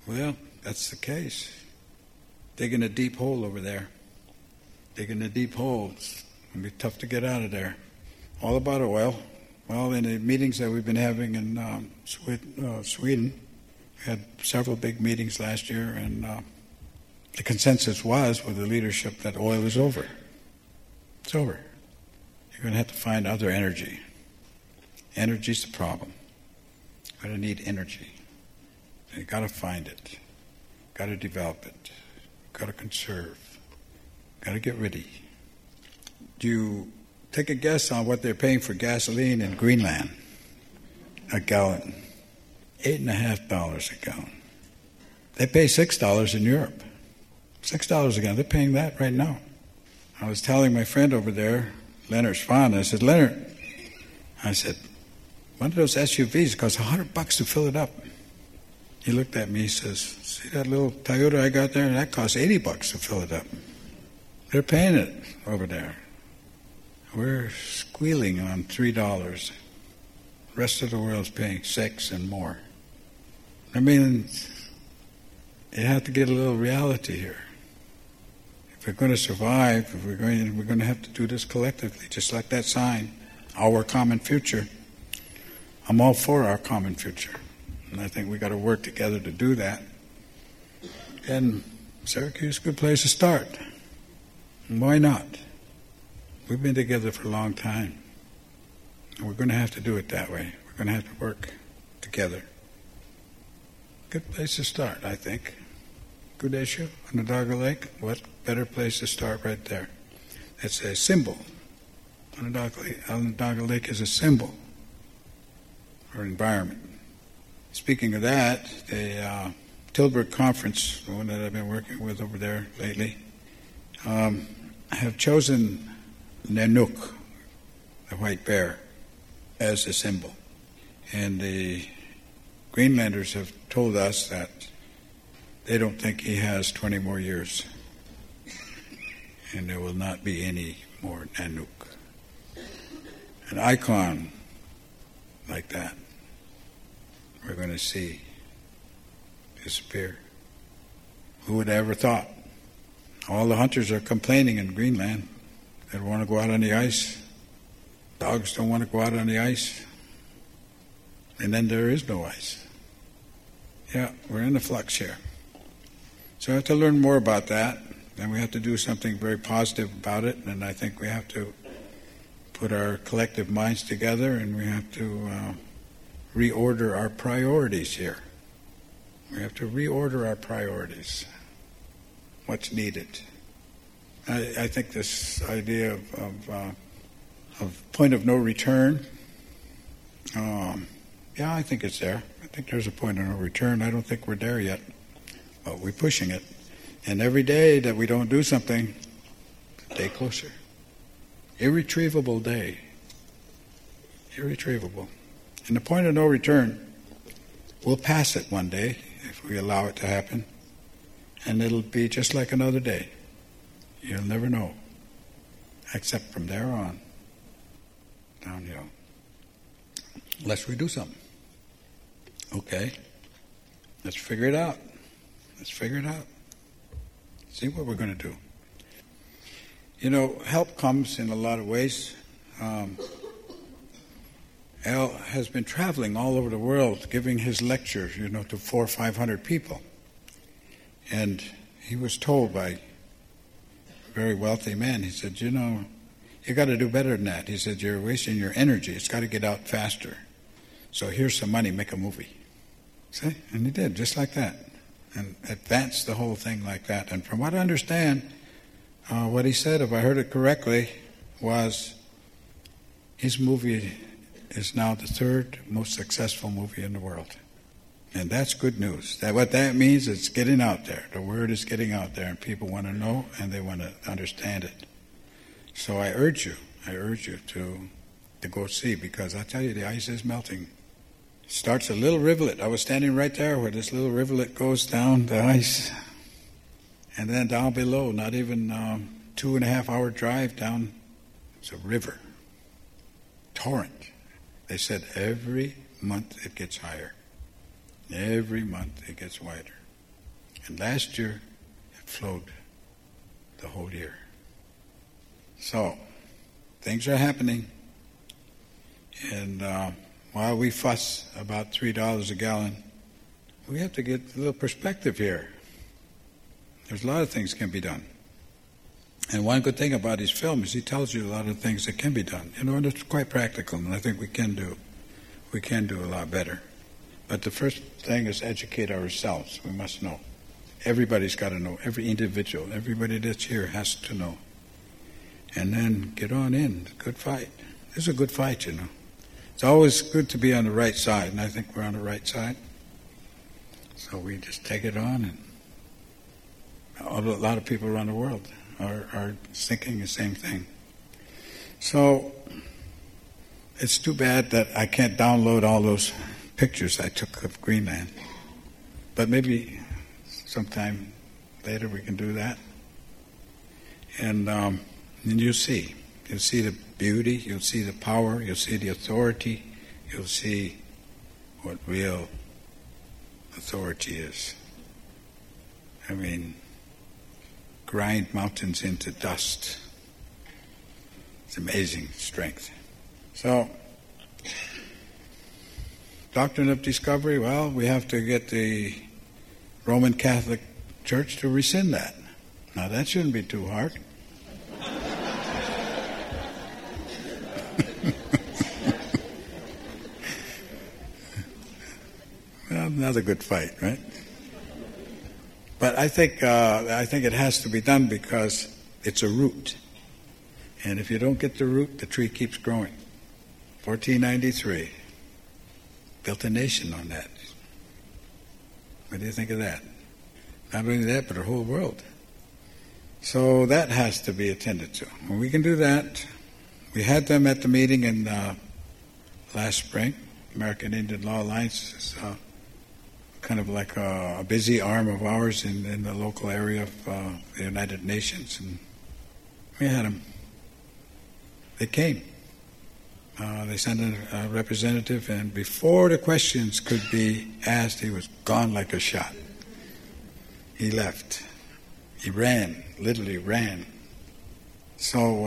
Well, that's the case. Digging a deep hole over there. Digging a deep hole. It's going to be tough to get out of there. All about oil. Well, in the meetings that we've been having in Sweden, we had several big meetings last year, and the consensus was with the leadership that oil is over. It's over. You're going to have to find other energy. Energy's the problem. You're going to need energy. And you've got to find it. You've got to develop it. You've got to conserve. You've got to get ready. Do you take a guess on what they're paying for gasoline in Greenland? A gallon. $8.50 a gallon. They pay $6 in Europe. $6 a gallon. They're paying that right now. I was telling my friend over there, Leonard Swan, I said, Leonard, one of those SUVs costs $100 to fill it up. He looked at me, he says, see that little Toyota I got there? That costs $80 to fill it up. They're paying it over there. We're squealing on $3. The rest of the world's paying $6 and more. I mean, you have to get a little reality here. If we're going to survive, we're going to have to do this collectively, just like that sign, our common future. I'm all for our common future, and I think we got to work together to do that. And Syracuse is a good place to start. And why not? We've been together for a long time, and we're going to have to do it that way. We're going to have to work together. Good place to start, I think. Good issue, Onondaga Lake. What better place to start right there? It's a symbol. Onondaga Lake is a symbol for environment. Speaking of that, the Tilburg Conference, the one that I've been working with over there lately, have chosen Nanook, the white bear, as a symbol. And the Greenlanders have told us that they don't think he has 20 more years. And there will not be any more Nanook. An icon like that, we're going to see disappear. Who would have ever thought? All the hunters are complaining in Greenland. They don't want to go out on the ice. Dogs don't want to go out on the ice. And then there is no ice. Yeah, we're in the flux here. So we have to learn more about that, and we have to do something very positive about it, and I think we have to put our collective minds together, and we have to reorder our priorities here. We have to reorder our priorities. What's needed? I think this idea of point of no return, yeah, I think it's there. I think there's a point of no return. I don't think we're there yet, but we're pushing it. And every day that we don't do something, a day closer. Irretrievable day. Irretrievable. And the point of no return, we'll pass it one day if we allow it to happen. And it'll be just like another day. You'll never know. Except from there on, downhill. Unless we do something. Okay. Let's figure it out. Let's figure it out. See what we're going to do. You know, help comes in a lot of ways. Al has been traveling all over the world giving his lectures, to 400 or 500 people. And he was told by a very wealthy man, he said, you got to do better than that. He said, you're wasting your energy. It's got to get out faster. So here's some money, make a movie. See? And he did, just like that. And advanced the whole thing like that. And from what I understand, what he said, if I heard it correctly, was his movie is now the third most successful movie in the world. And that's good news. What that means is it's getting out there. The word is getting out there, and people want to know and they want to understand it. So I urge you to go see, because I tell you, the ice is melting. It starts a little rivulet. I was standing right there where this little rivulet goes down the ice. And then down below, not even 2.5 hour drive down, it's a river. Torrent. They said every month it gets higher. Every month it gets wider. And last year, it flowed the whole year. So, things are happening. And while we fuss about $3 a gallon, we have to get a little perspective here. There's a lot of things can be done. And one good thing about his film is he tells you a lot of things that can be done. And it's quite practical, and I think we can do a lot better. But the first thing is educate ourselves. We must know. Everybody's got to know. Every individual, everybody that's here has to know. And then get on in. Good fight. This is a good fight, you know. It's always good to be on the right side, and I think we're on the right side. So we just take it on, and a lot of people around the world are thinking the same thing. So it's too bad that I can't download all those pictures I took of Greenland. But maybe sometime later we can do that. And then you'll see. You'll see the beauty, you'll see the power, you'll see the authority, you'll see what real authority is. I mean, grind mountains into dust. It's amazing strength. So, doctrine of discovery, well, we have to get the Roman Catholic Church to rescind that. Now, that shouldn't be too hard. Well, another good fight, right? But I think it has to be done because it's a root. And if you don't get the root, the tree keeps growing. 1493. Built a nation on that. What do you think of that? Not only that, but the whole world. So that has to be attended to. When we can do that, we had them at the meeting in last spring. American Indian Law Alliance is kind of like a busy arm of ours in the local area of the United Nations. And we had them. They came. They sent a representative, and before the questions could be asked, he was gone like a shot. He left. He ran, literally ran. So,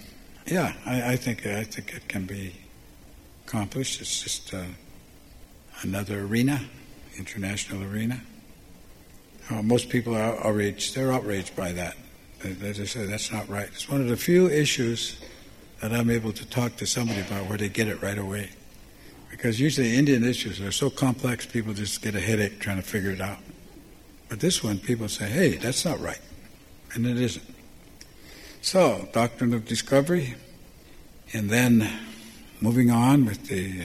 I think it can be accomplished. It's just another arena, international arena. Most people are outraged. They're outraged by that. They just say that's not right. It's one of the few issues that I'm able to talk to somebody about where they get it right away. Because usually Indian issues are so complex, people just get a headache trying to figure it out. But this one, people say, hey, that's not right. And it isn't. So, doctrine of discovery, and then moving on with the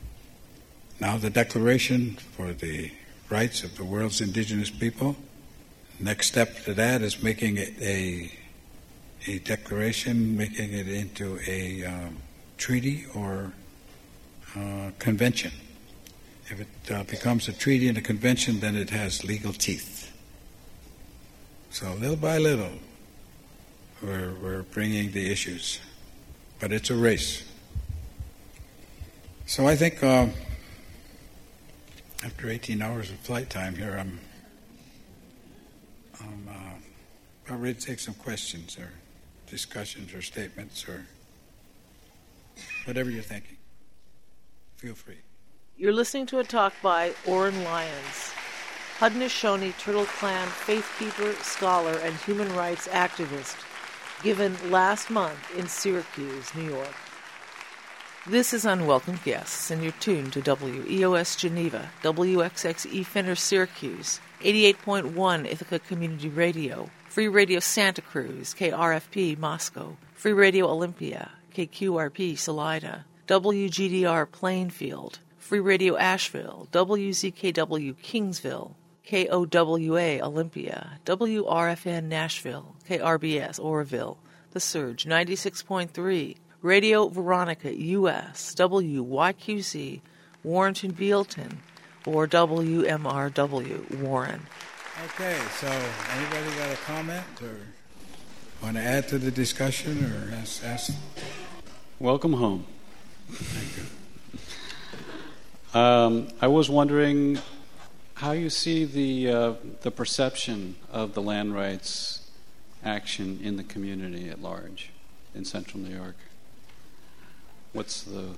Declaration for the Rights of the World's Indigenous People. Next step to that is making it a declaration, making it into a treaty or convention. If it becomes a treaty and a convention, then it has legal teeth. So little by little, we're bringing the issues. But it's a race. So I think after 18 hours of flight time here, I'm about ready to take some questions or discussions or statements or whatever you're thinking. Feel free. You're listening to a talk by Oren Lyons, Haudenosaunee Turtle Clan faithkeeper, scholar, and human rights activist, given last month in Syracuse, New York. This is Unwelcome Guests, and you're tuned to WEOS Geneva, WXXE Fenner Syracuse, 88.1 Ithaca Community Radio, Free Radio Santa Cruz, KRFP Moscow, Free Radio Olympia, KQRP Salida, WGDR Plainfield, Free Radio Asheville, WZKW Kingsville, KOWA Olympia, WRFN Nashville, KRBS Oroville, The Surge 96.3, Radio Veronica U.S., WYQC Warrenton Bealton, or WMRW Warren. Okay, so anybody got a comment or want to add to the discussion or ask? Welcome home. Thank you. I was wondering, how you see the perception of the land rights action in the community at large in Central New York. What's the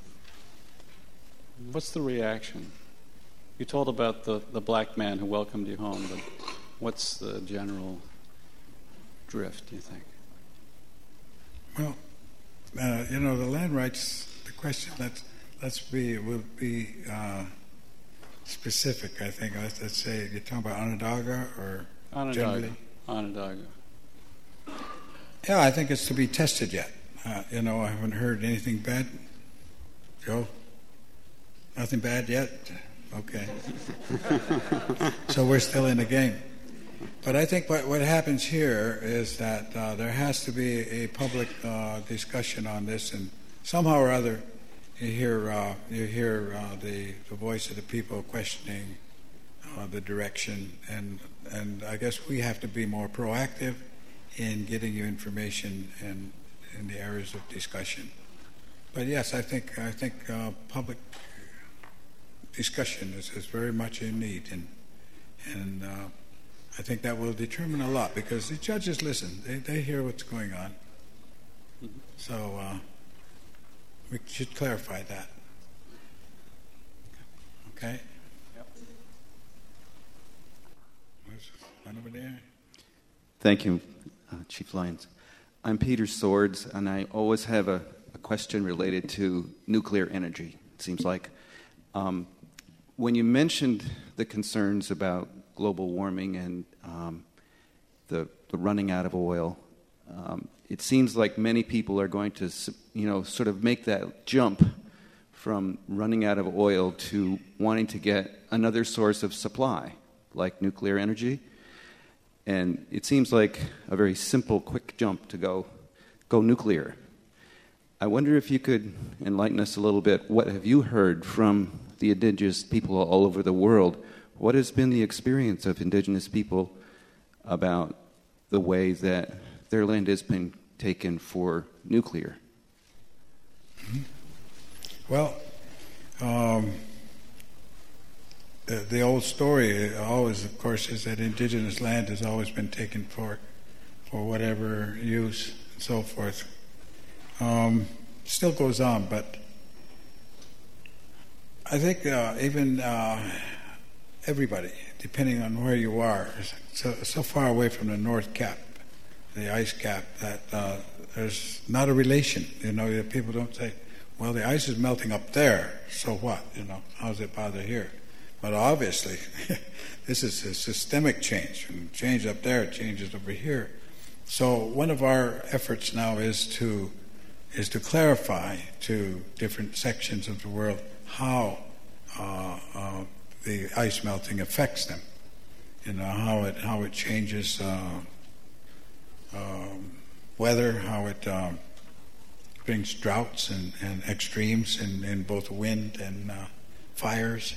reaction? You told about the black man who welcomed you home, but what's the general drift, do you think? Well, the land rights, the question, we'll be specific, I think. Let's say, you're talking about Onondaga or generally? Onondaga. Yeah, I think it's to be tested yet. I haven't heard anything bad. Joe? Nothing bad yet? Okay. So we're still in the game. But I think what happens here is that there has to be a public discussion on this, and somehow or other you hear the voice of the people questioning the direction, and I guess we have to be more proactive in getting you information and in the areas of discussion. But yes, I think public discussion is very much in need, and I think that will determine a lot, because the judges listen; they hear what's going on. So we should clarify that. Okay. Yep. There's one over there. Thank you, Chief Lyons. I'm Peter Swords, and I always have a question related to nuclear energy, it seems like. When you mentioned the concerns about global warming and the running out of oil, it seems like many people are going to, sort of make that jump from running out of oil to wanting to get another source of supply, like nuclear energy. And it seems like a very simple, quick jump to go nuclear. I wonder if you could enlighten us a little bit. What have you heard from the indigenous people all over the world? What has been the experience of indigenous people about the way that their land has been taken for nuclear? Well, the old story always, of course, is that indigenous land has always been taken for whatever use and so forth. Still goes on, but I think even everybody, depending on where you are, so far away from the North Cap, the ice cap, that there's not a relation. People don't say, well, the ice is melting up there, so what? How does it bother here? But obviously, this is a systemic change. When it changes up there, it changes over here. So one of our efforts now is to clarify to different sections of the world how the ice melting affects them. How it changes weather, how it brings droughts and extremes in both wind and fires,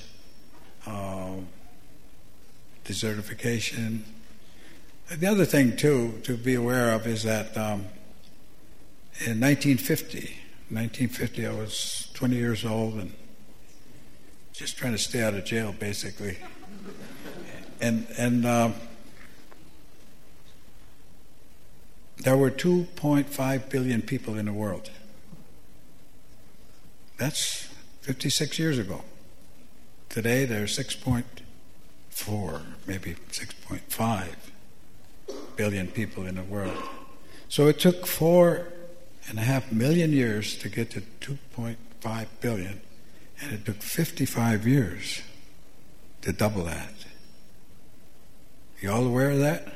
desertification. The other thing, too, to be aware of is that in 1950, I was 20 years old and just trying to stay out of jail, basically. And there were 2.5 billion people in the world. That's 56 years ago. Today, there are 6.4, maybe 6.5 billion people in the world. So it took 4.5 million years to get to 2.5 billion, and it took 55 years to double that. You all aware of that?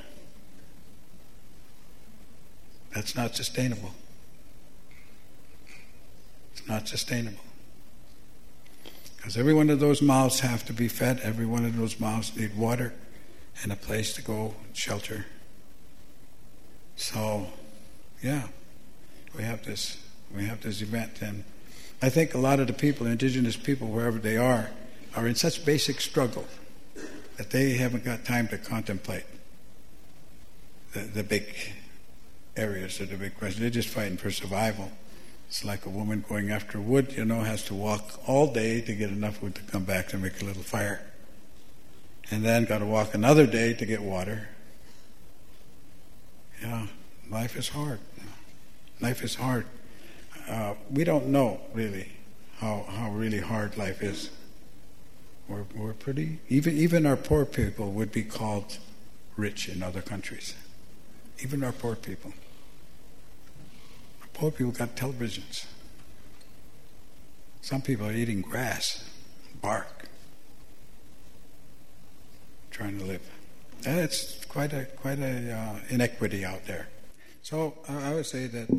That's not sustainable. It's not sustainable. Because every one of those mouths have to be fed. Every one of those mouths need water and a place to go and shelter. So, yeah, we have this event, and I think a lot of the people, indigenous people, wherever they are in such basic struggle that they haven't got time to contemplate the big areas or the big questions. They're just fighting for survival. It's like a woman going after wood, has to walk all day to get enough wood to come back to make a little fire. and then got to walk another day to get water. Yeah, life is hard. Life is hard. We don't know really how really hard life is. We're pretty, even our poor people would be called rich in other countries. Even our poor people. Our poor people got televisions. Some people are eating grass, bark, trying to live. And it's quite a inequity out there. So I would say that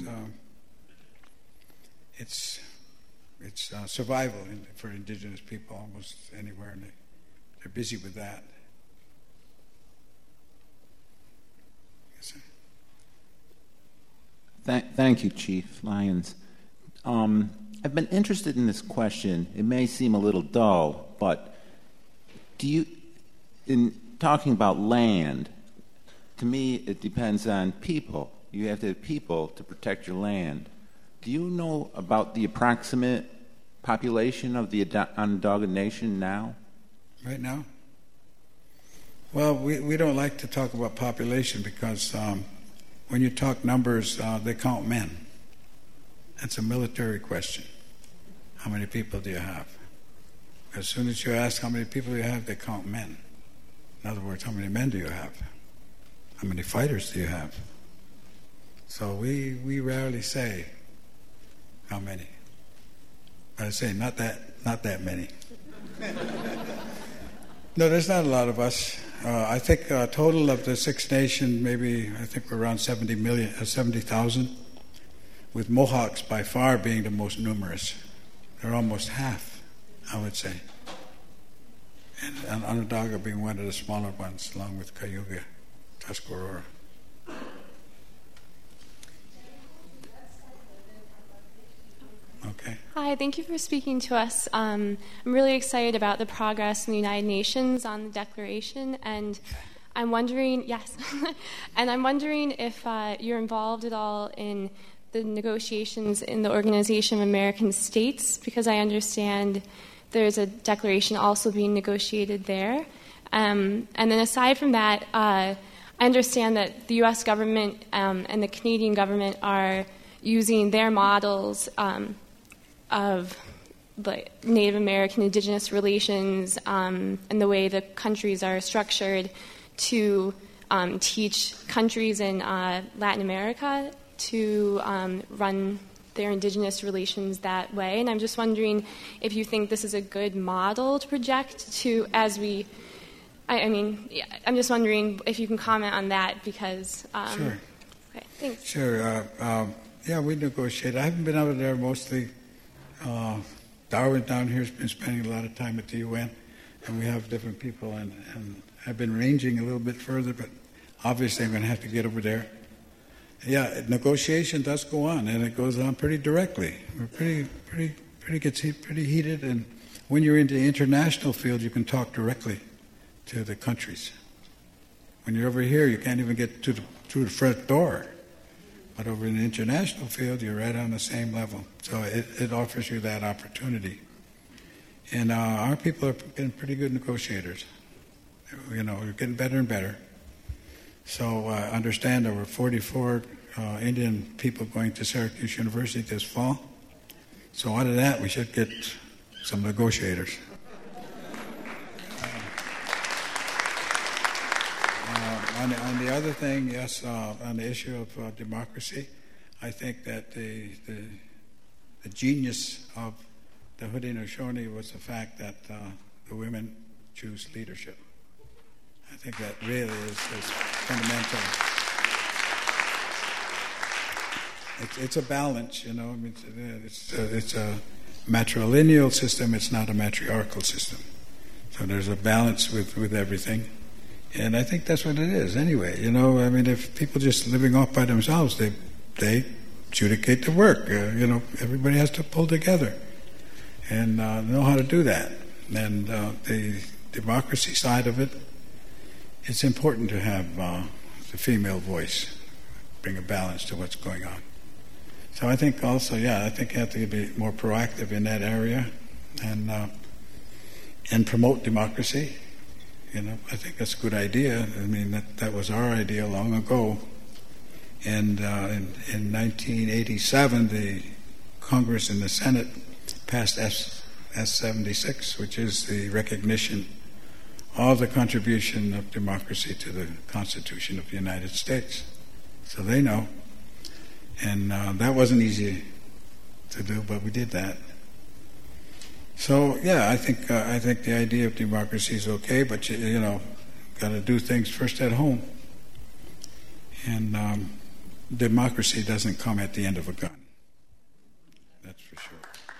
it's survival for indigenous people almost anywhere, and they're busy with that. Yes, sir. Thank you, Chief Lyons. I've been interested in this question. It may seem a little dull, but in talking about land, to me it depends on people. You have to have people to protect your land. Do you know about the approximate population of the Onondaga Nation now? Right now? Well, we don't like to talk about population because when you talk numbers, they count men. That's a military question. How many people do you have? As soon as you ask how many people you have, they count men. In other words, how many men do you have? How many fighters do you have? So we rarely say how many. But I say not that many. No, there's not a lot of us. I think total of the Six Nations, maybe I think we're around 70,000, with Mohawks by far being the most numerous. They're almost half, I would say. And Onondaga being one of the smaller ones, along with Cayuga, Tuscarora. Okay. Hi, thank you for speaking to us. I'm really excited about the progress in the United Nations on the Declaration, and I'm wondering, and I'm wondering if you're involved at all in the negotiations in the Organization of American States, because I understand there's a declaration also being negotiated there. And then aside from that, I understand that the U.S. government and the Canadian government are using their models of the Native American Indigenous relations and the way the countries are structured to teach countries in Latin America to run their Indigenous relations that way. And I'm just wondering if you think this is a good model to project to as we... I'm just wondering if you can comment on that because... Sure. Okay, thanks. Sure. Yeah, we negotiate. I haven't been over there mostly. Darwin down here has been spending a lot of time at the UN, and we have different people, and I've been ranging a little bit further, but obviously I'm going to have to get over there. Yeah, negotiation does go on, and it goes on pretty directly. We're pretty heated, and when you're in the international field, you can talk directly to the countries. When you're over here, you can't even get through the front door. But over in the international field, you're right on the same level. So it offers you that opportunity. And our people are getting pretty good negotiators. You know, we're getting better and better. So I understand there were 44 Indian people going to Syracuse University this fall. So out of that, we should get some negotiators. On the other thing, yes, on the issue of democracy, I think that the genius of the Haudenosaunee was the fact that the women choose leadership. I think that really is fundamental. It's a balance, you know. I mean, it's a matrilineal system. It's not a matriarchal system. So there's a balance with everything. And I think that's what it is anyway. You know, I mean, if people just living off by themselves, they adjudicate the work. You know, everybody has to pull together and know how to do that. And the democracy side of it, it's important to have the female voice, bring a balance to what's going on. So I think also, I think you have to be more proactive in that area and promote democracy. I think that's a good idea. I mean, that was our idea long ago. And in 1987, the Congress and the Senate passed S-76, which is the recognition of the contribution of democracy to the Constitution of the United States. So they know. And that wasn't easy to do, but we did that. So yeah, I think the idea of democracy is okay, but you got to do things first at home. And democracy doesn't come at the end of a gun. That's for sure.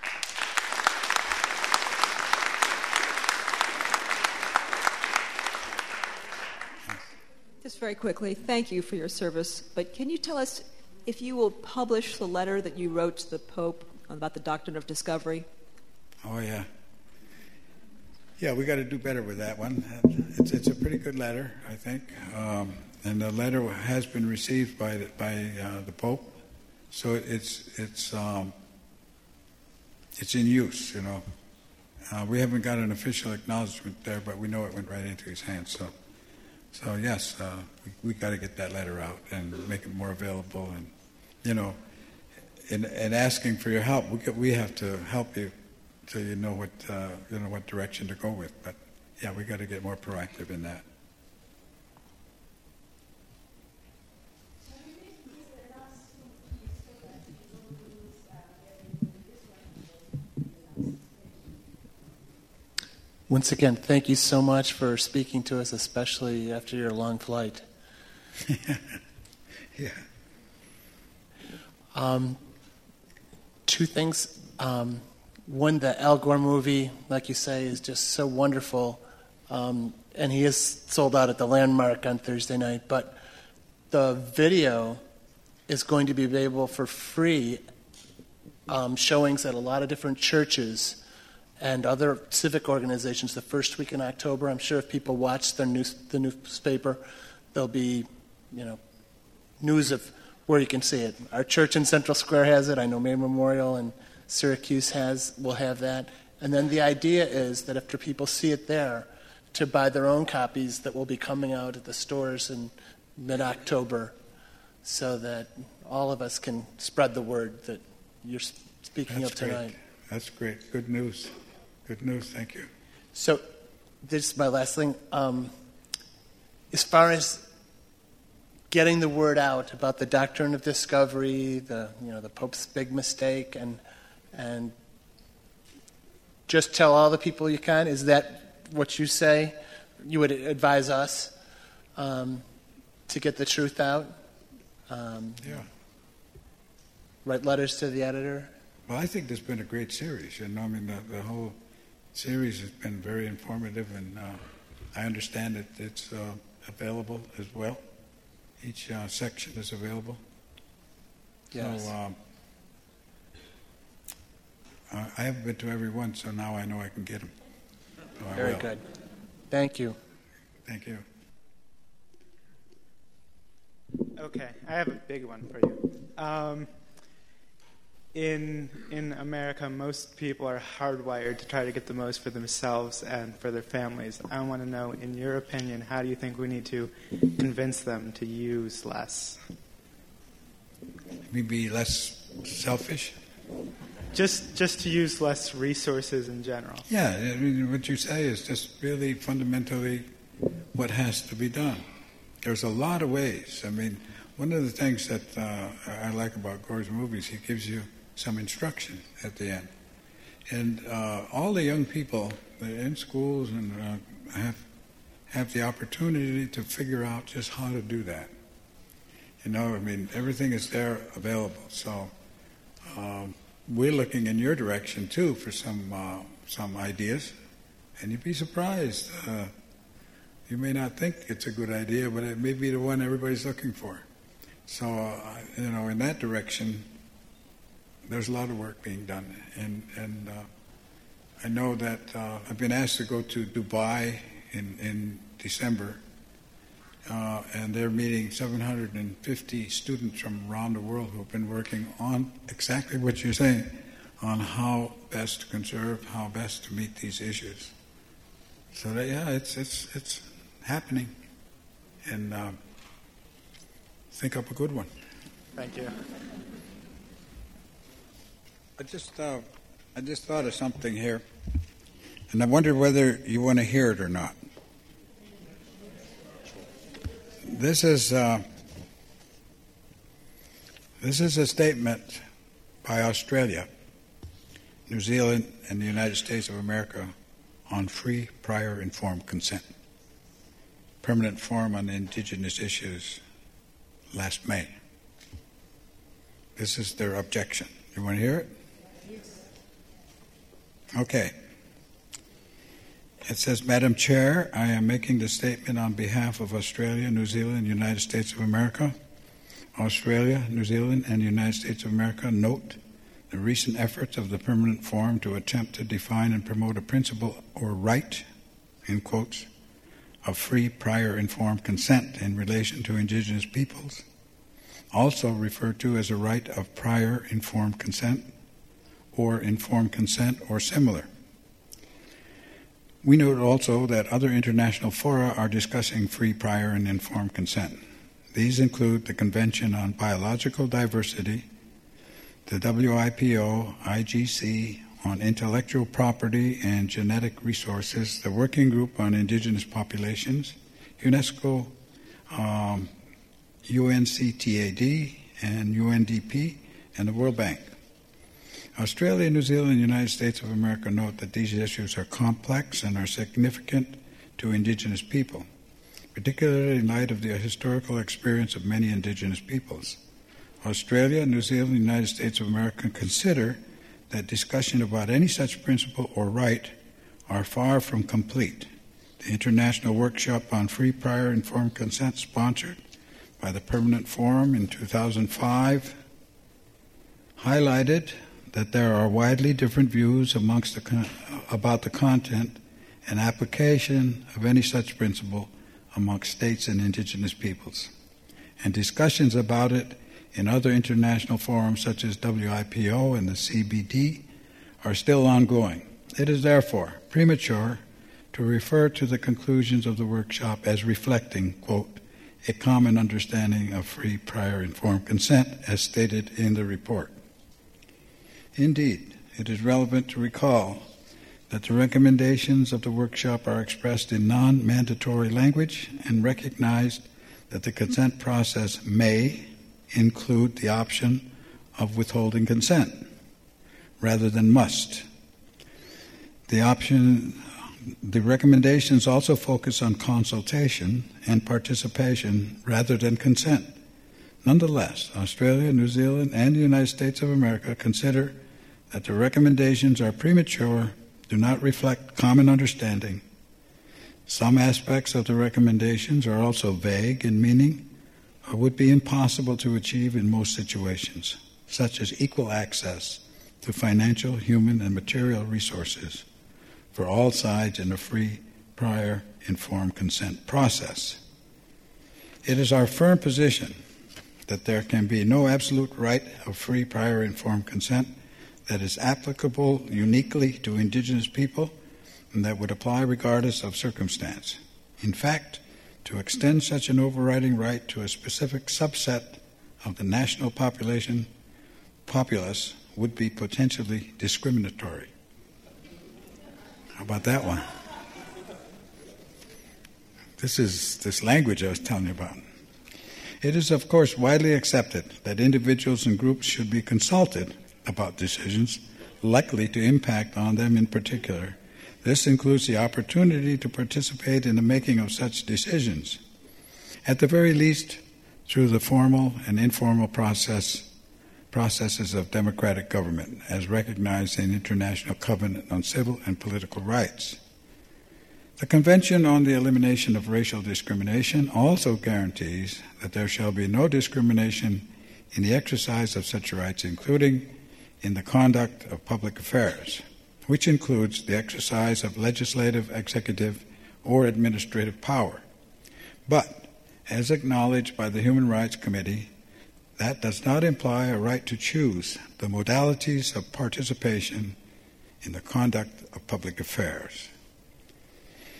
Just very quickly, thank you for your service, but can you tell us if you will publish the letter that you wrote to the Pope about the doctrine of discovery? Oh, yeah. Yeah, we got to do better with that one. It's a pretty good letter, I think. And the letter has been received by the Pope, so it's in use, We haven't got an official acknowledgement there, but we know it went right into his hands. So yes, we got to get that letter out and make it more available. And in asking for your help, we have to help you so you know what direction to go with. But yeah, we got to get more proactive in that. Once again, thank you so much for speaking to us, especially after your long flight. Yeah. Two things. One, the Al Gore movie, like you say, is just so wonderful. And he is sold out at the Landmark on Thursday night. But the video is going to be available for free, showings at a lot of different churches and other civic organizations the first week in October. I'm sure if people watch the newspaper, there'll be, news of where you can see it. Our church in Central Square has it. I know May Memorial and Syracuse will have that. And then the idea is that after people see it there, to buy their own copies that will be coming out at the stores in mid-October, so that all of us can spread the word that you're speaking of tonight. That's great. Good news. Good news. Thank you. So this is my last thing. As far as getting the word out about the doctrine of discovery, the Pope's big mistake, and just tell all the people you can. Is that what you say? You would advise us to get the truth out? Yeah. Write letters to the editor? Well, I think there's been a great series. The whole series has been very informative, and I understand that it's available as well. Each section is available. Yes. So I haven't been to every one, so now I know I can get them. So Very good. Thank you. Thank you. Okay, I have a big one for you. In America, most people are hardwired to try to get the most for themselves and for their families. I want to know, in your opinion, how do you think we need to convince them to use less? Maybe less selfish? Just to use less resources in general. Yeah, what you say is just really fundamentally what has to be done. There's a lot of ways. One of the things that I like about Gore's movies, he gives you some instruction at the end. And all the young people in schools and have the opportunity to figure out just how to do that. Everything is there available. So we're looking in your direction too for some ideas, and you'd be surprised. You may not think it's a good idea, but it may be the one everybody's looking for. So in that direction, there's a lot of work being done, and I know that I've been asked to go to Dubai in December, and they're meeting 750 students from around the world who have been working on exactly what you're saying, on how best to conserve, how best to meet these issues. So that, yeah, it's happening, and think up a good one. Thank you. I just thought of something here, and I wondered whether you want to hear it or not. This is a statement by Australia, New Zealand, and the United States of America on free, prior, informed consent. Permanent Forum on Indigenous Issues last May. This is their objection. You want to hear it? Yes. Okay. It says, Madam Chair, I am making this statement on behalf of Australia, New Zealand, and the United States of America. Australia, New Zealand, and the United States of America note the recent efforts of the Permanent Forum to attempt to define and promote a principle or right, in quotes, of free, prior, informed consent in relation to Indigenous peoples, also referred to as a right of prior informed consent or informed consent or similar. We note also that other international fora are discussing free, prior, and informed consent. These include the Convention on Biological Diversity, the WIPO, IGC on Intellectual Property and Genetic Resources, the Working Group on Indigenous Populations, UNESCO, UNCTAD, and UNDP, and the World Bank. Australia, New Zealand, and the United States of America note that these issues are complex and are significant to Indigenous people, particularly in light of the historical experience of many Indigenous peoples. Australia, New Zealand, and the United States of America consider that discussion about any such principle or right are far from complete. The International Workshop on Free, Prior, Informed Consent, sponsored by the Permanent Forum in 2005, highlighted that there are widely different views about the content and application of any such principle amongst states and Indigenous peoples, and discussions about it in other international forums such as WIPO and the CBD are still ongoing. It is therefore premature to refer to the conclusions of the workshop as reflecting, quote, a common understanding of free, prior, informed consent as stated in the report. Indeed, it is relevant to recall that the recommendations of the workshop are expressed in non-mandatory language and recognized that the consent process may include the option of withholding consent rather than must. The recommendations also focus on consultation and participation rather than consent. Nonetheless, Australia, New Zealand, and the United States of America consider that the recommendations are premature, do not reflect common understanding. Some aspects of the recommendations are also vague in meaning or would be impossible to achieve in most situations, such as equal access to financial, human, and material resources for all sides in a free, prior, informed consent process. It is our firm position that there can be no absolute right of free, prior, informed consent that is applicable uniquely to Indigenous people and that would apply regardless of circumstance. In fact, to extend such an overriding right to a specific subset of the national populace would be potentially discriminatory. How about that one? This is this language I was telling you about. It is, of course, widely accepted that individuals and groups should be consulted about decisions likely to impact on them in particular. This includes the opportunity to participate in the making of such decisions, at the very least through the formal and informal processes of democratic government, as recognized in the International Covenant on Civil and Political Rights. The Convention on the Elimination of Racial Discrimination also guarantees that there shall be no discrimination in the exercise of such rights, including in the conduct of public affairs, which includes the exercise of legislative, executive, or administrative power. But, as acknowledged by the Human Rights Committee, that does not imply a right to choose the modalities of participation in the conduct of public affairs.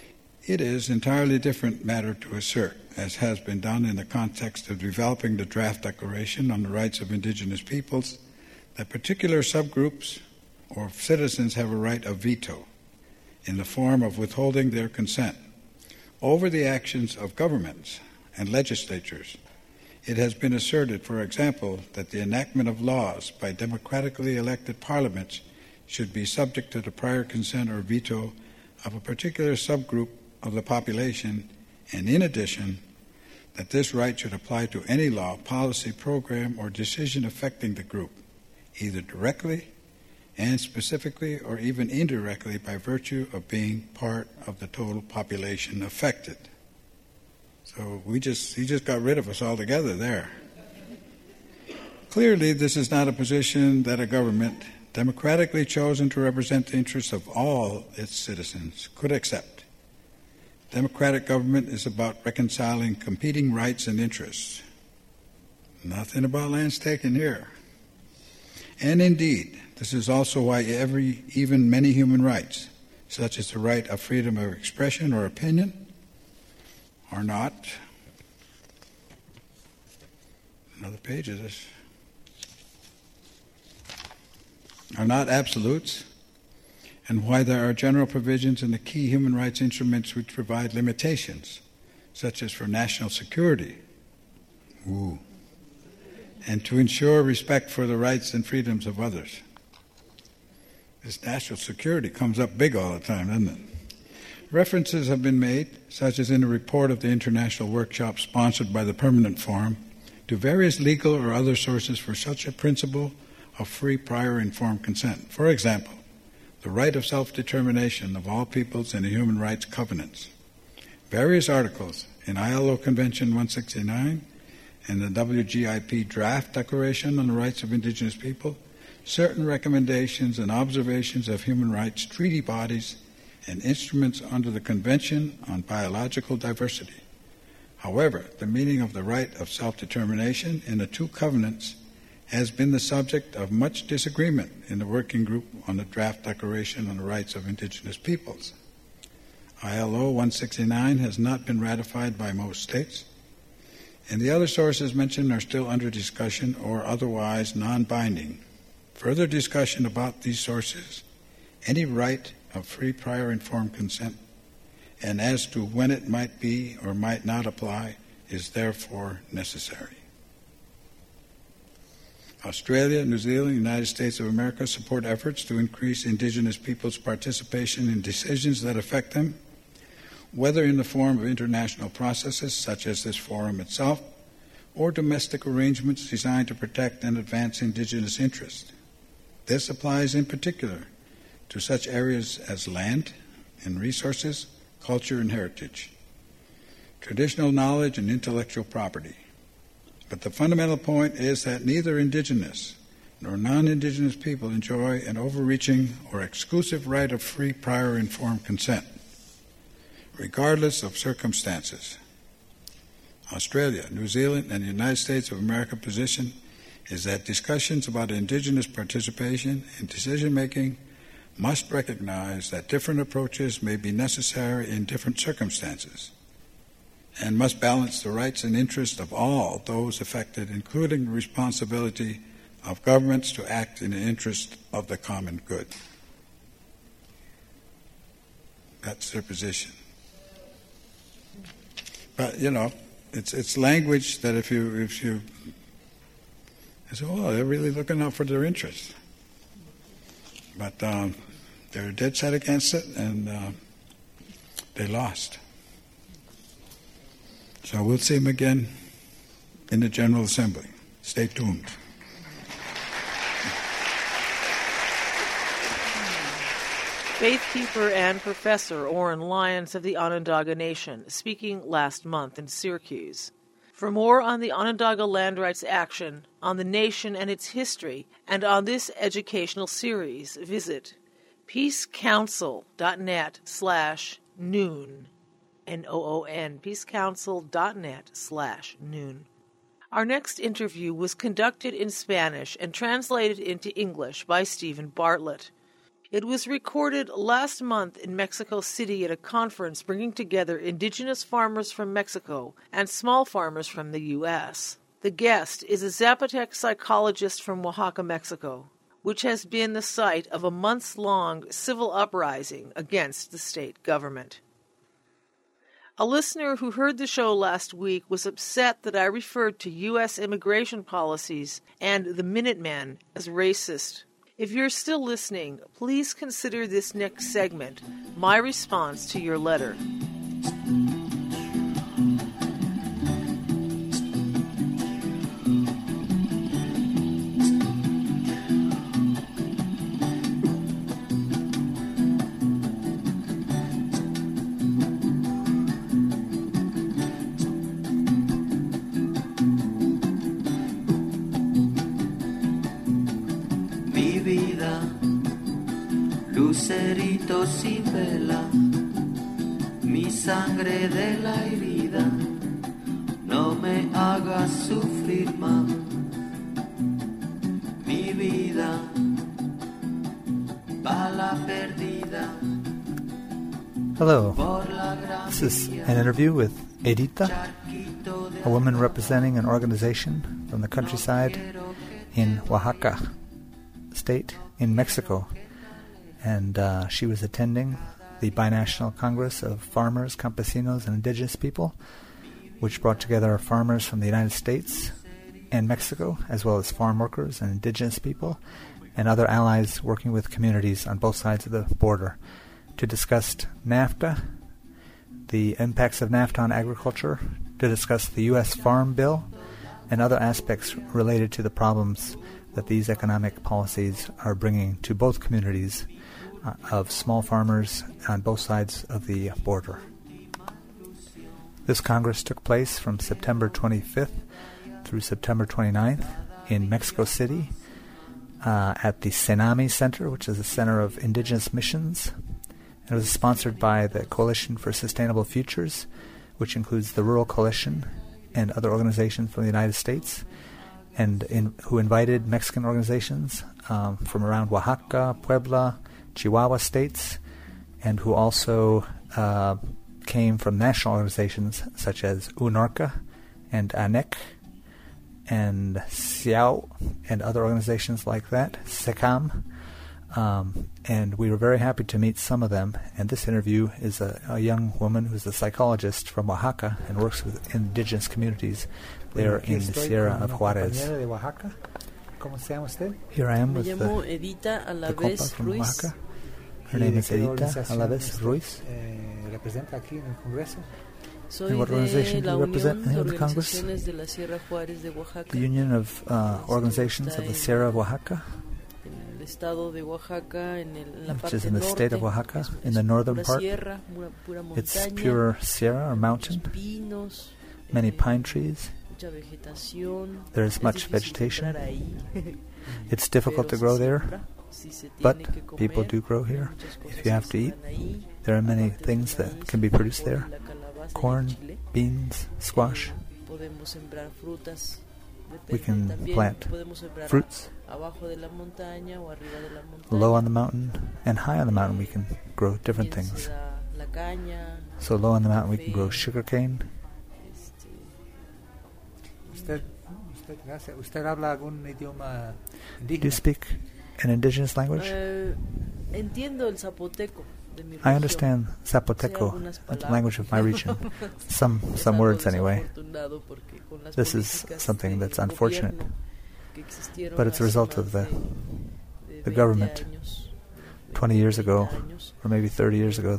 It is entirely different matter to assert, as has been done in the context of developing the draft Declaration on the Rights of Indigenous Peoples, that particular subgroups or citizens have a right of veto in the form of withholding their consent over the actions of governments and legislatures. It has been asserted, for example, that the enactment of laws by democratically elected parliaments should be subject to the prior consent or veto of a particular subgroup of the population, and in addition, that this right should apply to any law, policy, program, or decision affecting the group, either directly and specifically or even indirectly by virtue of being part of the total population affected. So he just got rid of us altogether there. Clearly, this is not a position that a government democratically chosen to represent the interests of all its citizens could accept. Democratic government is about reconciling competing rights and interests. Nothing about lands taken here. And indeed, this is also why even many human rights, such as the right of freedom of expression or opinion, are not. Another page of this. Are not absolutes, and why there are general provisions in the key human rights instruments which provide limitations, such as for national security, and to ensure respect for the rights and freedoms of others. This national security comes up big all the time, doesn't it? References have been made, such as in a report of the international workshop sponsored by the Permanent Forum, to various legal or other sources for such a principle of free, prior, informed consent. For example, the right of self-determination of all peoples in the Human Rights Covenants. Various articles in ILO Convention 169 and the WGIP Draft Declaration on the Rights of Indigenous People, certain recommendations and observations of human rights treaty bodies and instruments under the Convention on Biological Diversity. However, the meaning of the right of self-determination in the two covenants has been the subject of much disagreement in the Working Group on the Draft Declaration on the Rights of Indigenous Peoples. ILO 169 has not been ratified by most states, and the other sources mentioned are still under discussion or otherwise non-binding. Further discussion about these sources, any right of free, prior, informed consent, and as to when it might be or might not apply, is therefore necessary. Australia, New Zealand, and the United States of America support efforts to increase Indigenous peoples' participation in decisions that affect them, whether in the form of international processes such as this forum itself, or domestic arrangements designed to protect and advance Indigenous interests. This applies in particular to such areas as land and resources, culture and heritage, traditional knowledge and intellectual property. But the fundamental point is that neither Indigenous nor non-Indigenous people enjoy an overreaching or exclusive right of free, prior, informed consent, regardless of circumstances. Australia, New Zealand, and the United States of America position is that discussions about Indigenous participation in decision-making must recognize that different approaches may be necessary in different circumstances, and must balance the rights and interests of all those affected, including the responsibility of governments to act in the interest of the common good. That's their position. But, it's language that if you say, oh, they're really looking out for their interests. But they're dead set against it, and they lost. So we'll see him again in the General Assembly. Stay tuned. Faith keeper and professor Oren Lyons of the Onondaga Nation, speaking last month in Syracuse. For more on the Onondaga land rights action, on the nation and its history, and on this educational series, visit peacecouncil.net/noon. NOON, peacecouncil.net/noon. Our next interview was conducted in Spanish and translated into English by Stephen Bartlett. It was recorded last month in Mexico City at a conference bringing together indigenous farmers from Mexico and small farmers from the U.S. The guest is a Zapotec psychologist from Oaxaca, Mexico, which has been the site of a months-long civil uprising against the state government. A listener who heard the show last week was upset that I referred to U.S. immigration policies and the Minutemen as racist. If you're still listening, please consider this next segment my response to your letter. Lucerito sin vela, mi sangre de la herida, no me hagas sufrir más. Mi vida, bala perdida. Hello, this is an interview with Edita, a woman representing an organization from the countryside in Oaxaca state in Mexico. And she was attending the Binational Congress of Farmers, Campesinos, and Indigenous People, which brought together farmers from the United States and Mexico, as well as farm workers and indigenous people, and other allies working with communities on both sides of the border, to discuss NAFTA, the impacts of NAFTA on agriculture, to discuss the U.S. Farm Bill, and other aspects related to the problems that these economic policies are bringing to both communities of small farmers on both sides of the border. This Congress took place from September 25th through September 29th in Mexico City at the Senami Center, which is a center of indigenous missions. It was sponsored by the Coalition for Sustainable Futures, which includes the Rural Coalition and other organizations from the United States, and who invited Mexican organizations from around Oaxaca, Puebla, Chihuahua states, and who also came from national organizations such as UNORCA and ANEC and SIAO and other organizations like that, SECAM. And we were very happy to meet some of them. And this interview is a young woman who's a psychologist from Oaxaca and works with indigenous communities there in the Sierra of Juarez. Here I am with the compa from Oaxaca. Her name is Edita Alaves Ruiz. And what organization do you represent in the Congress? The Union of Organizations of the Sierra of Oaxaca, which is in the state of Oaxaca, in the northern part. It's pure sierra or mountain, many pine trees. There's much vegetation. It's difficult to grow there, but people do grow here. If you have to eat, there are many things that can be produced there. Corn, beans, squash. We can plant fruits. Low on the mountain and high on the mountain we can grow different things. So low on the mountain we can grow sugarcane. Do you speak an indigenous language? I understand Zapoteco, the language of my region. Some words anyway. This is something that's unfortunate, but it's a result of the government 20 years ago, or maybe 30 years ago.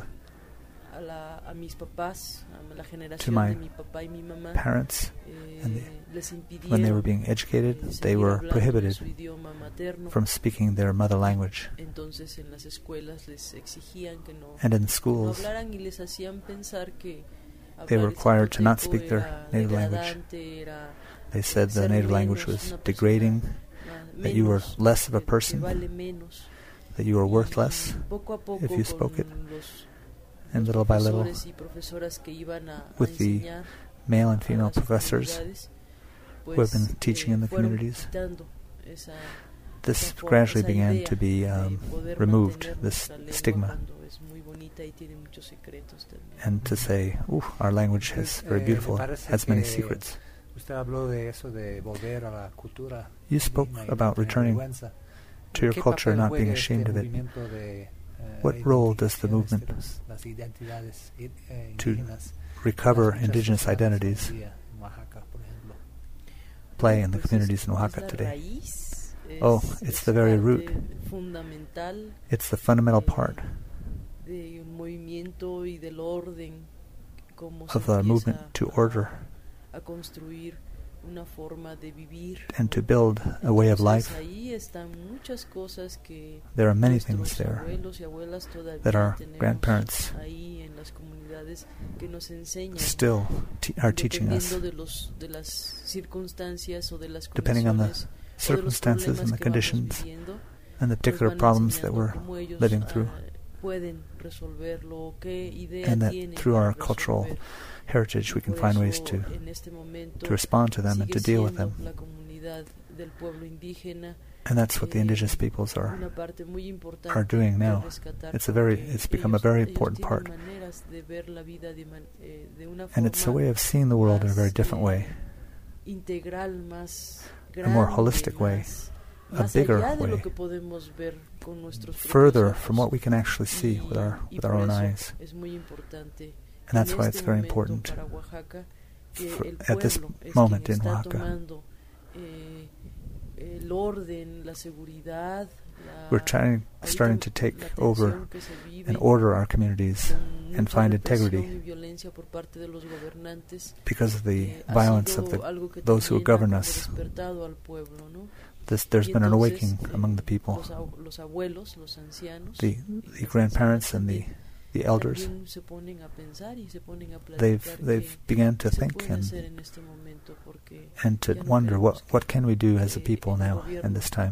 To my parents, and when they were being educated, they were prohibited from speaking their mother language. And in schools, they were required to not speak their native language. They said the native language was degrading, that you were less of a person, that you were worth less if you spoke it. And little by little, with the male and female professors who have been teaching in the communities, this gradually began to be removed, this stigma, and to say, "Ooh, our language is very beautiful, has many secrets." You spoke about returning to your culture, not being ashamed of it. What role does the movement to recover indigenous identities play in the communities in Oaxaca today? Oh, it's the very root. It's the fundamental part of the movement to order and to build a way of life. There are many things there that our grandparents still are teaching us, depending on the circumstances and the conditions and the particular problems that we're living through, and that through our cultural heritage we can find ways to respond to them and to deal with them. And that's what the indigenous peoples are doing now. It's become a very important part. And it's a way of seeing the world in a very different way, a more holistic way, a bigger way, further from what we can actually see with our own eyes. And that's why it's very important at this moment in Oaxaca. We're starting to take over and order our communities and find integrity because of the violence of those who govern us. There's been an awakening among the people, the grandparents and the elders. They've begun to think and to wonder what can we do as a people now in this time,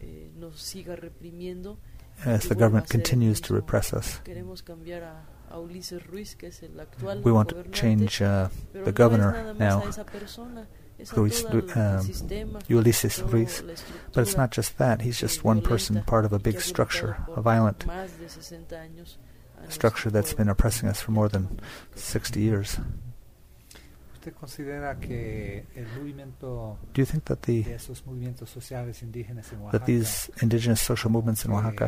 as the government continues to repress us. We want to change the governor now, Ulysses Ruiz, but it's not just that. He's just one person, part of a big structure, a violent structure that's been oppressing us for more than 60 years. Do you think that these indigenous social movements in Oaxaca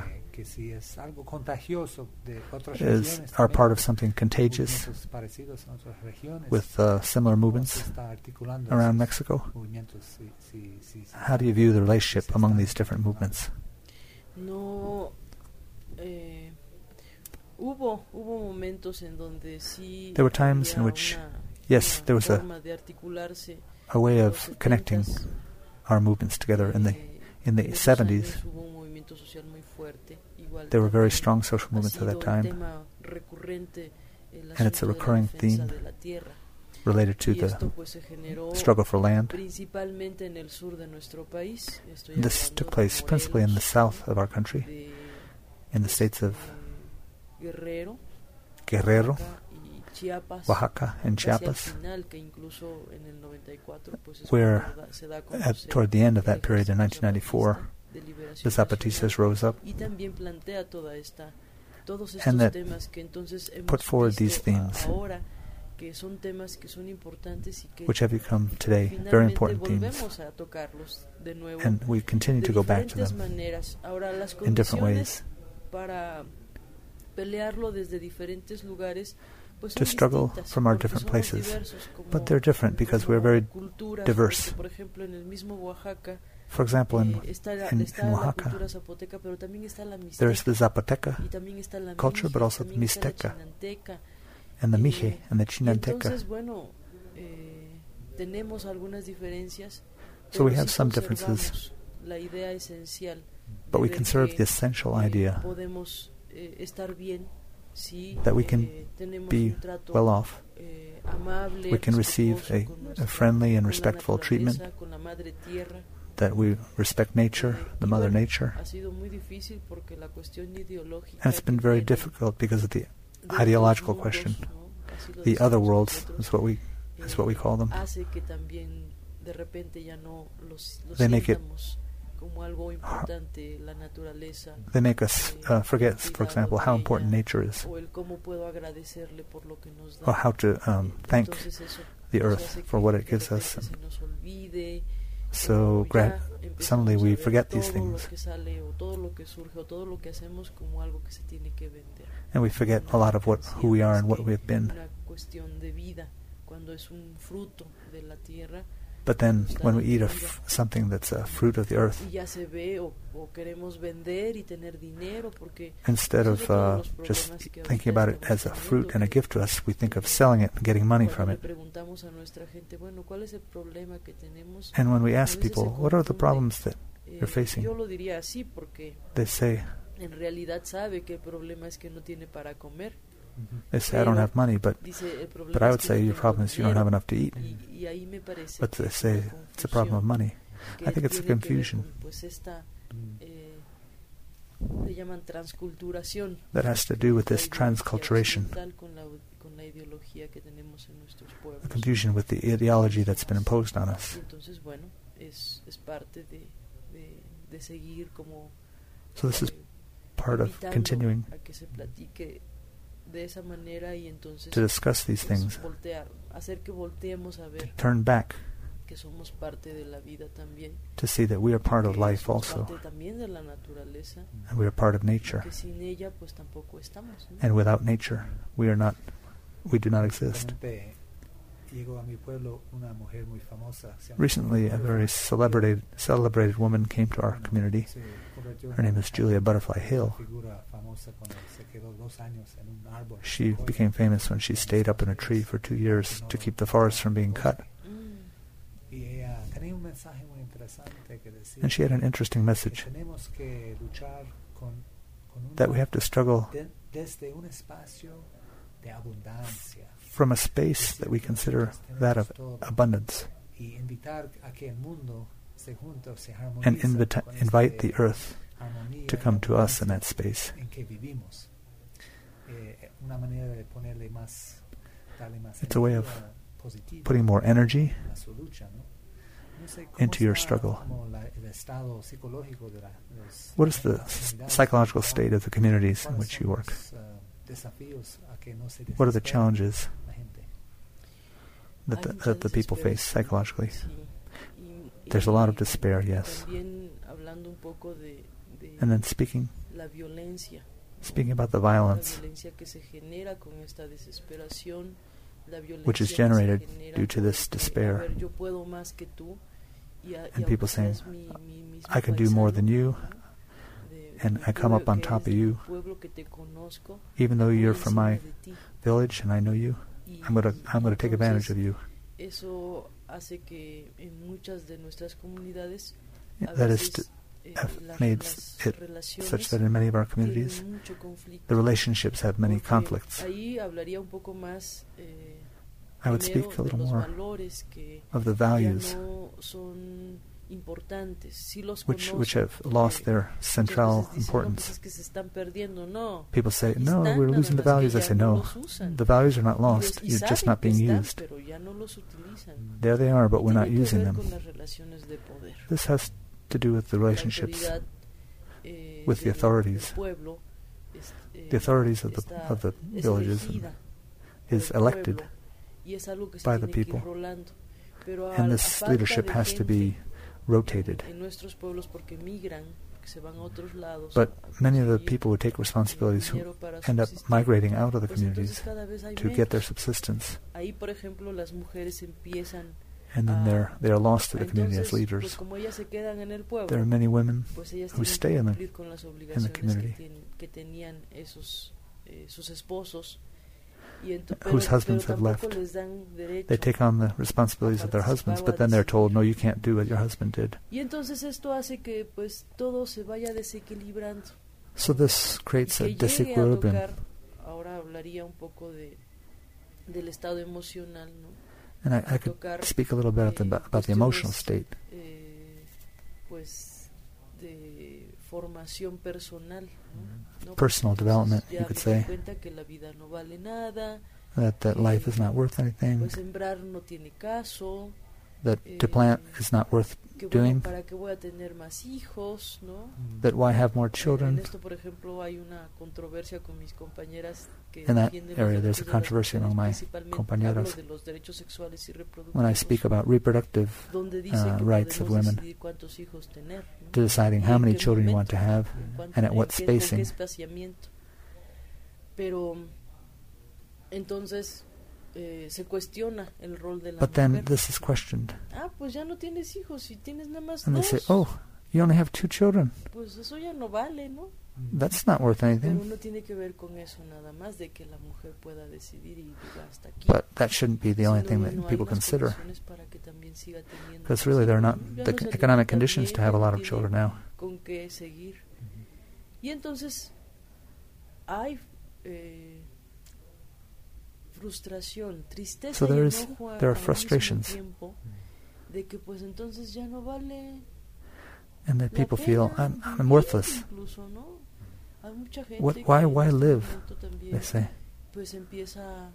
are part of something contagious with similar movements around Mexico? How do you view the relationship among these different movements? There were times in which, yes, there was a way of connecting our movements together. In the 70s, there were very strong social movements at that time, and it's a recurring theme related to the struggle for land. This took place principally in the south of our country, in the states of Guerrero, Oaxaca, and Chiapas, where toward the end of that period in 1994, the Zapatistas rose up and that put forward these themes, which have become today very important themes, and we continue to go back to them in different ways. To struggle from our different places, but they're different because we're very diverse. For example, in Oaxaca, there's the Zapoteca culture, but also the Mixteca, and the Mije, and the Chinanteca. So we have some differences, but we conserve the essential idea that we can be well off. We can receive a friendly and respectful treatment, that we respect nature, the Mother Nature. And it's been very difficult because of the ideological question. The other worlds is what we call them. They make it They make us forget, for example, how important nature is, or how to thank the earth for what it gives us. So suddenly we forget these things. And we forget a lot of who we are and what we have been. But then when we eat something that's a fruit of the earth, instead of just thinking about it as a fruit and a gift to us, we think of selling it and getting money from it. And when we ask people, what are the problems that you're facing? They say, they say, I don't have money, but I would say your problem is you don't have enough to eat. But they say it's a problem of money. I think it's a confusion that has to do with this transculturation, a confusion with the ideology that's been imposed on us. So this is part of continuing to discuss these things, to turn back, to see that we are part of life also, and we are part of nature. And without nature, we do not exist. Recently, a very celebrated woman came to our community. Her name is Julia Butterfly Hill. She became famous when she stayed up in a tree for 2 years to keep the forest from being cut. And she had an interesting message that we have to struggle from a space that we consider that of abundance, and invite the earth to come to us in that space. It's a way of putting more energy into your struggle. What is the psychological state of the communities in which you work? What are the challenges that the people face psychologically? There's a lot of despair, yes. And then speaking about the violence which is generated due to this despair. And people saying, I can do more than you, and I come up on top of you. Even though you're from my village and I know you, I'm going to take advantage of you. That is to have made it such that in many of our communities, the relationships have many conflicts. I would speak a little more of the values which have lost their central importance. People say, no, we're losing the values. I say, no, the values are not lost. You're just not being used. There they are, but we're not using them. This has to do with the relationships with the authorities. The authorities of the villages is elected by the people. And this leadership has to be rotated. But many of the people who take responsibilities who end up migrating out of the communities to get their subsistence. And then they are lost to the community as leaders. There are many women who stay in the community, whose husbands have left. They take on the responsibilities of their husbands, but then they're told, no, you can't do what your husband did. So this creates a disequilibrium. And I could speak a little bit about the emotional state. Personal development, you could say. That life is not worth anything. that to plant is not worth doing, ¿para qué voy a tener más hijos, no? that why have more En children? esto, por ejemplo, hay una controversia con mis compañeras que In that defienden los area, there's derechos a de las controversy among my mujeres, principalmente compañeras hablo de los derechos sexuales y when I reproductivos, speak about reproductive donde dice que rights of podemos women, decidir cuántos hijos tener, ¿no? to deciding Y how en many qué children you want to momento, have and at what con qué spacing. espaciamiento. Pero entonces se cuestiona el rol de la But then mujer. this is questioned. Ah, pues ya no tienes hijos y tienes nada más And they dos. say, oh, you only have 2 children. Pues eso ya no vale, ¿no? That's not worth Pero anything. no tiene que ver con eso nada más, de que la mujer pueda decidir y diga hasta aquí. But that shouldn't be the only Sino, thing bueno, that hay people unas consider. condiciones para que también siga teniendo Because really there are not ya the no se economic alimenta conditions bien, to have a ya lot no of tiene children now. con qué seguir. Y entonces hay frustración, tristeza So y there is- enojo there are al mismo frustrations. tiempo de que pues entonces ya no vale And that la people pena feel, I'm worthless. incluso, ¿no? Hay mucha gente What, que why en este live? momento también, They say. pues empieza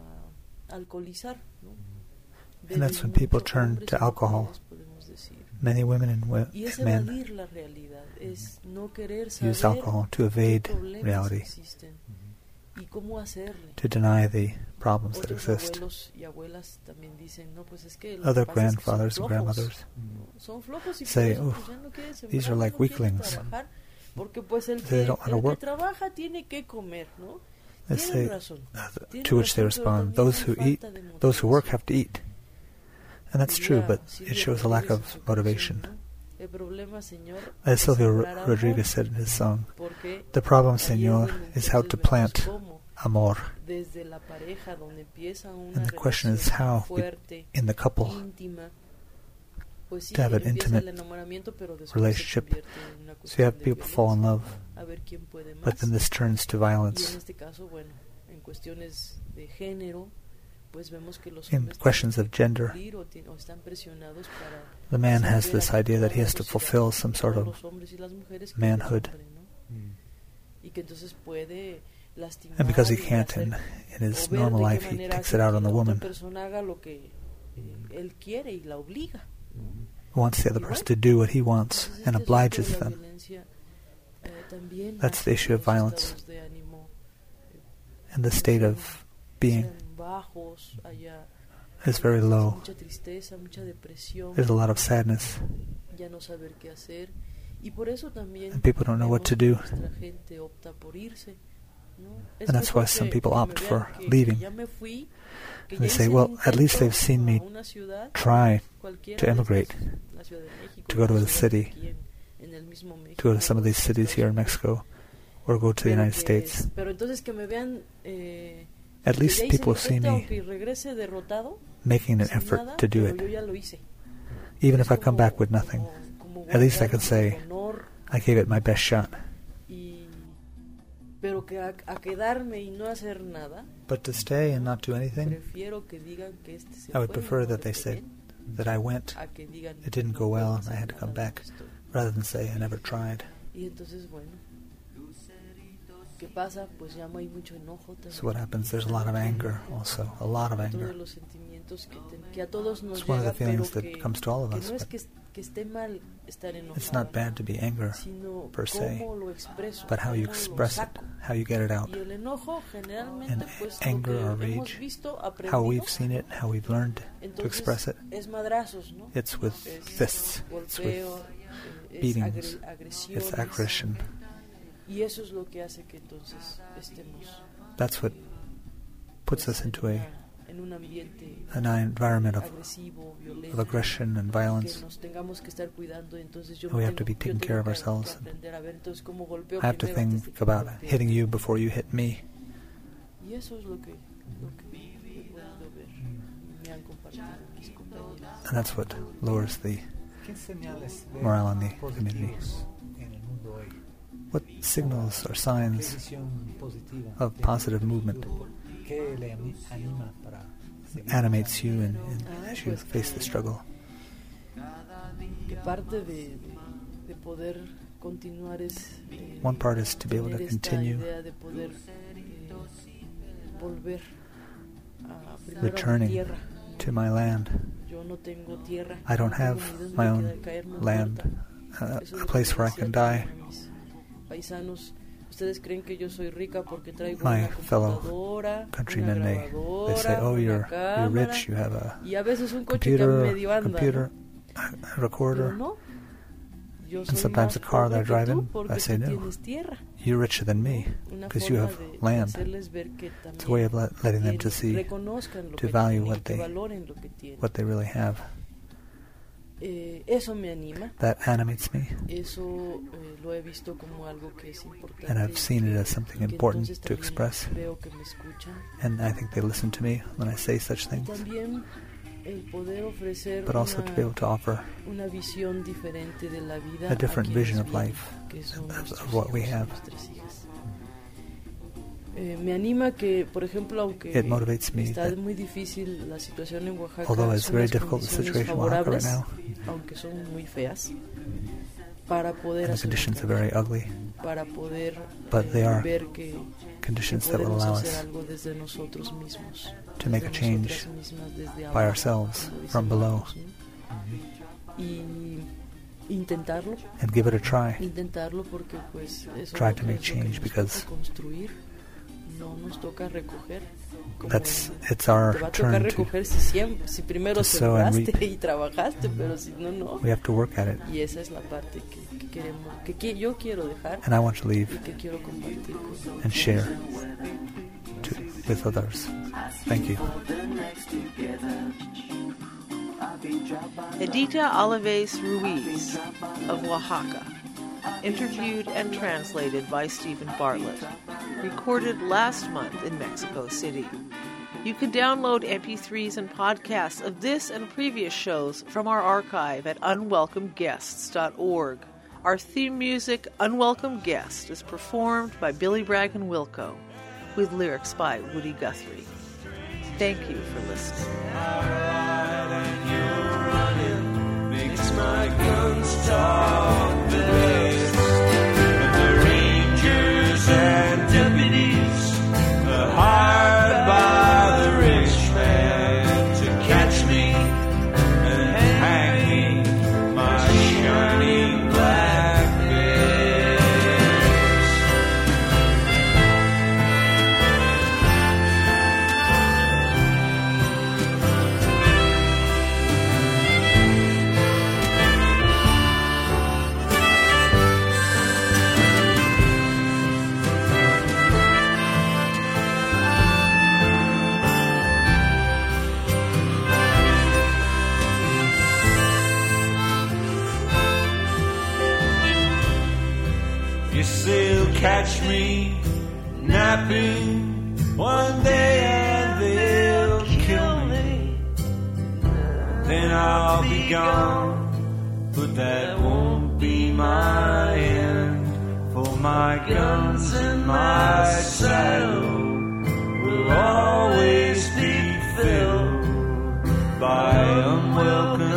a alcoholizar, ¿no? And that's when Beben people mucho, turn hombres to y alcohol. mujeres, podemos decir. Many women and Y es men evadir la realidad, es no querer saber use alcohol to evade qué problemas reality, existen y cómo hacerle. to deny the problems that Otros exist. abuelos y abuelas también dicen, no, pues es que lo Other que pasa es que son grandfathers and flojos, grandmothers ¿no? Son flojos y por say, eso, "Oh, pues, ya no quieren sembrar, these are like no quieren weaklings. trabajar, porque pues el They que, don't wanna el que work." trabaja tiene que comer, ¿no? They Tienen say, razón, tienen to which they razón, pero respond, también those hay who eat, falta de those who work motivación. have to eat. And that's true, but it shows a lack of motivation. El problema, señor, As es Silvio sembrar amor, Rodriguez said in his song, porque the problem, ahí es Señor, donde is how entonces to vemos plant cómo amor. desde la pareja donde empieza una And the question is relación how, fuerte, in the couple, íntima, pues sí, to have an empieza intimate el enamoramiento, pero después relationship. se convierte en una So you cuestión have de people fall in love, violencia, a ver quién puede más. but then this turns to Y en violence. este caso, bueno, en cuestiones de género, pues vemos que los In hombres questions tienen of que gender, cumplir o están presionados para the man has saber this idea that he has to actuar fulfill some sort todos of los hombres y las mujeres que manhood. es hombre, ¿no? Y que entonces puede lastimar And because he y can't hacer- in his o ver normal de qué life, he manera takes hace it out que on the la otra woman, persona haga lo que él quiere y la obliga. wants the other person to do what he wants Entonces, and este obliges asunto de la them. violencia, también That's the hace issue que of los violence. estados de ánimo And the state of being sean bajos, haya is very low. mucha tristeza, mucha depresión, There's a lot of sadness, ya no saber qué hacer, y por eso también and people don't know what to vemos do. que nuestra gente opta por irse, ¿no? Es And that's why mejor some que- people que me opt vean for que leaving. ya me fui, que And they ya say, hice el well, at least intento they've seen me a una ciudad, try cualquiera to de emigrate, estas, la Ciudad de México, to go to la the ciudad city, aquí en el mismo México, to go to some of these o cities here in Mexico, or go to the pero United que- States. Pero entonces que me vean At que least ya hice el people see intento, me aunque regrese derrotado, making an sin effort nada, to do pero it. yo ya lo hice. Even Es if I come como- back with nothing, como at least I guardar can say, con honor, I gave it my best shot. pero que a quedarme y no hacer nada, But to stay and not do anything, prefiero que digan que este se I would fue y prefer no that they regresé said bien, that I went, a que digan it didn't no go well, puedo and I had to hacer come nada back, de esto. rather than say I never tried. Y entonces, bueno, ¿qué pasa? Pues ya hay mucho enojo también. So what happens? There's a lot of anger also, a lot of Otro de anger. los sentimientos que a todos nos It's one of llega, the feelings pero that que, comes to all of que us, no es but que esté mal estar enojado, it's not bad to be angry sino per se, cómo lo expreso, but how you cómo lo express it, saco. how you get it out. Y el enojo generalmente, And pues, anger lo or que hemos rage, visto, how aprendido, we've seen it, how we've learned to entonces express it. es madrazos, ¿no? It's with Es fists, it's with golpeo, es beatings, agresiones, it's aggression. y eso es lo que hace que entonces estemos That's what puts us into en un ambiente an environment agresivo, violento, of aggression and que violence. nos tengamos que estar cuidando. Entonces yo We have to tengo- be taking yo care of tengo que ourselves. aprender a ver entonces cómo golpeo I have to primero antes de think que me about golpeen. hitting you before you hit me. Y eso es lo que he podido ver, me han compartido mis compañeras. And that's what lowers the morale in the community. What signals or signs of positive movement animates you as you face the struggle? Que parte de poder continuar es One part is to be able to tener esta continue idea de poder volver a primero a mi returning tierra, to my land, I don't have my own land, a place where I can die. My fellow countrymen, they say, oh, you're rich, you have a computer, a recorder, and sometimes a car that I drive in. I say, no, you're richer than me because you have land. It's a way of letting them to see, to value what they really have. That animates me, and I've seen it as something important to express, and I think they listen to me when I say such things. But also to be able to offer a different vision of life, of what we have. It motivates me that although it's very difficult, the situation in Oaxaca right now, and the conditions are very ugly, but they are conditions that will allow us to make a change by ourselves from below and give it a try. Try to make change because it's our turn to sow and reap. We have to work at it. And I want to leave and share with others. Thank you. Edita Alaves Ruiz of Oaxaca, interviewed and translated by Stephen Bartlett, recorded last month in Mexico City. You can download MP3s and podcasts of this and previous shows from our archive at unwelcomeguests.org. Our theme music, Unwelcome Guest, is performed by Billy Bragg and Wilco, with lyrics by Woody Guthrie. Thank you for listening. Makes my guns talk the best. But the rangers and deputies are hired by the rich man to catch me and hang me, my shining black They'll catch me napping one day and they'll kill me. Then I'll be gone, but that won't be my end. For my guns and my saddle will always be filled by unwelcome